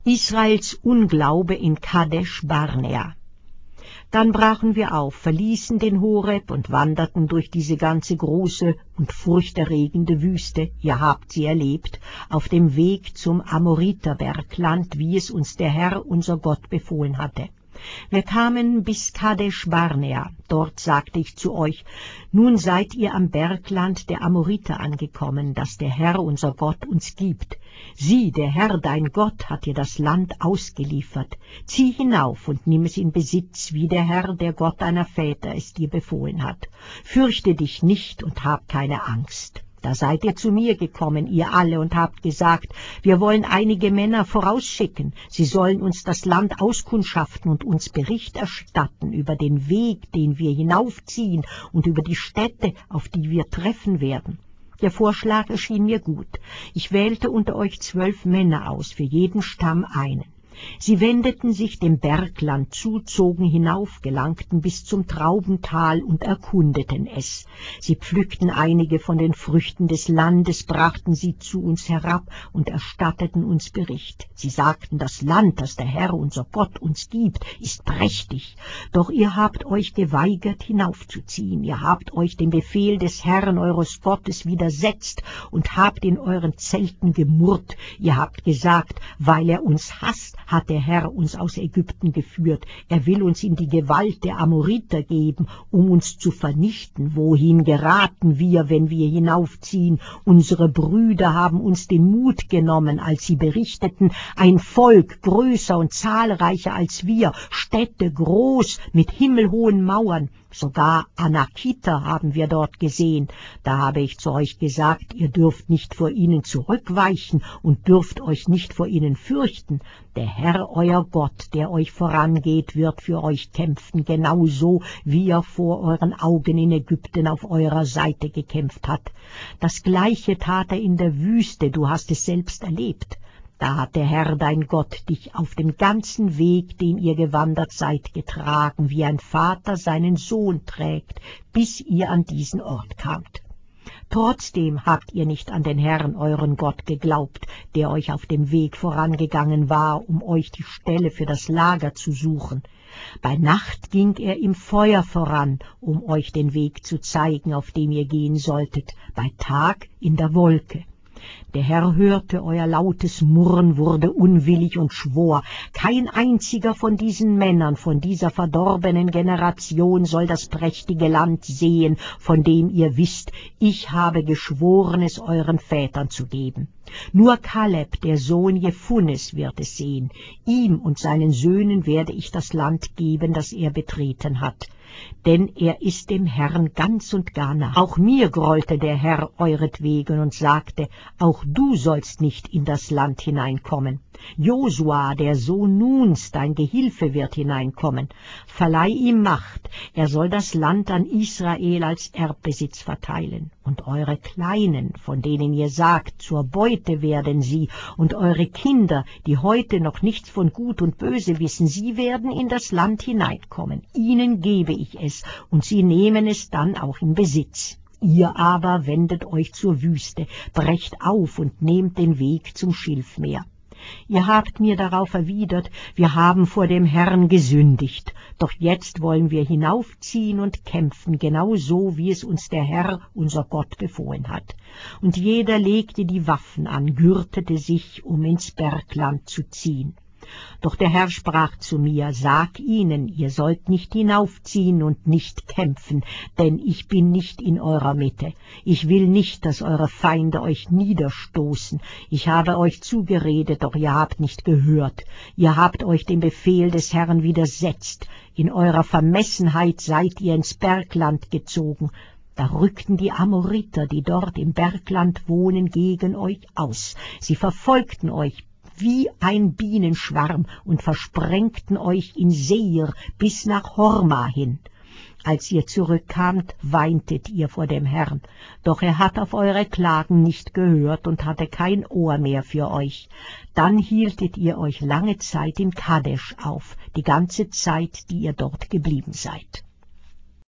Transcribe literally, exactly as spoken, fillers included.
Israels Unglaube in Kadesh Barnea. Dann brachen wir auf, verließen den Horeb und wanderten durch diese ganze große und furchterregende Wüste, ihr habt sie erlebt, auf dem Weg zum Amoriterbergland, wie es uns der Herr, unser Gott, befohlen hatte. Wir kamen bis Kadesh Barnea. Dort sagte ich zu euch, nun seid ihr am Bergland der Amoriter angekommen, das der Herr, unser Gott, uns gibt. Sieh, der Herr, dein Gott, hat dir das Land ausgeliefert. Zieh hinauf und nimm es in Besitz, wie der Herr, der Gott deiner Väter, es dir befohlen hat. Fürchte dich nicht und hab keine Angst. Da seid ihr zu mir gekommen, ihr alle, und habt gesagt, wir wollen einige Männer vorausschicken. Sie sollen uns das Land auskundschaften und uns Bericht erstatten über den Weg, den wir hinaufziehen, und über die Städte, auf die wir treffen werden. Der Vorschlag erschien mir gut. Ich wählte unter euch zwölf Männer aus, für jeden Stamm einen. Sie wendeten sich dem Bergland zu, zogen hinauf, gelangten bis zum Traubental und erkundeten es. Sie pflückten einige von den Früchten des Landes, brachten sie zu uns herab und erstatteten uns Bericht. Sie sagten, das Land, das der Herr, unser Gott, uns gibt, ist prächtig. Doch ihr habt euch geweigert, hinaufzuziehen. Ihr habt euch dem Befehl des Herrn, eures Gottes, widersetzt und habt in euren Zelten gemurrt. Ihr habt gesagt, weil er uns hasst, hat der Herr uns aus Ägypten geführt. Er will uns in die Gewalt der Amoriter geben, um uns zu vernichten. Wohin geraten wir, wenn wir hinaufziehen? Unsere Brüder haben uns den Mut genommen, als sie berichteten, ein Volk größer und zahlreicher als wir, Städte groß mit himmelhohen Mauern. Sogar Anakiter haben wir dort gesehen. Da habe ich zu euch gesagt, ihr dürft nicht vor ihnen zurückweichen und dürft euch nicht vor ihnen fürchten. Der Herr, euer Gott, der euch vorangeht, wird für euch kämpfen, genauso wie er vor euren Augen in Ägypten auf eurer Seite gekämpft hat. Das Gleiche tat er in der Wüste, du hast es selbst erlebt. Da hat der Herr, dein Gott, dich auf dem ganzen Weg, den ihr gewandert seid, getragen, wie ein Vater seinen Sohn trägt, bis ihr an diesen Ort kamt. Trotzdem habt ihr nicht an den Herrn, euren Gott, geglaubt, der euch auf dem Weg vorangegangen war, um euch die Stelle für das Lager zu suchen. Bei Nacht ging er im Feuer voran, um euch den Weg zu zeigen, auf dem ihr gehen solltet, bei Tag in der Wolke. Der Herr hörte euer lautes Murren, wurde unwillig und schwor, kein einziger von diesen Männern, von dieser verdorbenen Generation soll das prächtige Land sehen, von dem ihr wisst, ich habe geschworen, es euren Vätern zu geben. Nur Kaleb, der Sohn Jephunes, wird es sehen. Ihm und seinen Söhnen werde ich das Land geben, das er betreten hat. Denn er ist dem Herrn ganz und gar nah. Auch mir grollte der Herr euretwegen und sagte, auch du sollst nicht in das Land hineinkommen. Josua, der Sohn Nuns, dein Gehilfe, wird hineinkommen. Verleih ihm Macht, er soll das Land an Israel als Erbbesitz verteilen. Und eure Kleinen, von denen ihr sagt, zur Beute werden sie, und eure Kinder, die heute noch nichts von Gut und Böse wissen, sie werden in das Land hineinkommen. Ihnen gebe ich es, und sie nehmen es dann auch in Besitz. Ihr aber wendet euch zur Wüste, brecht auf und nehmt den Weg zum Schilfmeer. Ihr habt mir darauf erwidert, wir haben vor dem Herrn gesündigt, doch jetzt wollen wir hinaufziehen und kämpfen, genau so, wie es uns der Herr, unser Gott, befohlen hat. Und jeder legte die Waffen an, gürtete sich, um ins Bergland zu ziehen. Doch der Herr sprach zu mir, sag ihnen, ihr sollt nicht hinaufziehen und nicht kämpfen, denn ich bin nicht in eurer Mitte. Ich will nicht, dass eure Feinde euch niederstoßen. Ich habe euch zugeredet, doch ihr habt nicht gehört. Ihr habt euch dem Befehl des Herrn widersetzt. In eurer Vermessenheit seid ihr ins Bergland gezogen. Da rückten die Amoriter, die dort im Bergland wohnen, gegen euch aus. Sie verfolgten euch wie ein Bienenschwarm und versprengten euch in Seir bis nach Horma hin. Als ihr zurückkamt, weintet ihr vor dem Herrn, doch er hat auf eure Klagen nicht gehört und hatte kein Ohr mehr für euch. Dann hieltet ihr euch lange Zeit in Kadesh auf, die ganze Zeit, die ihr dort geblieben seid.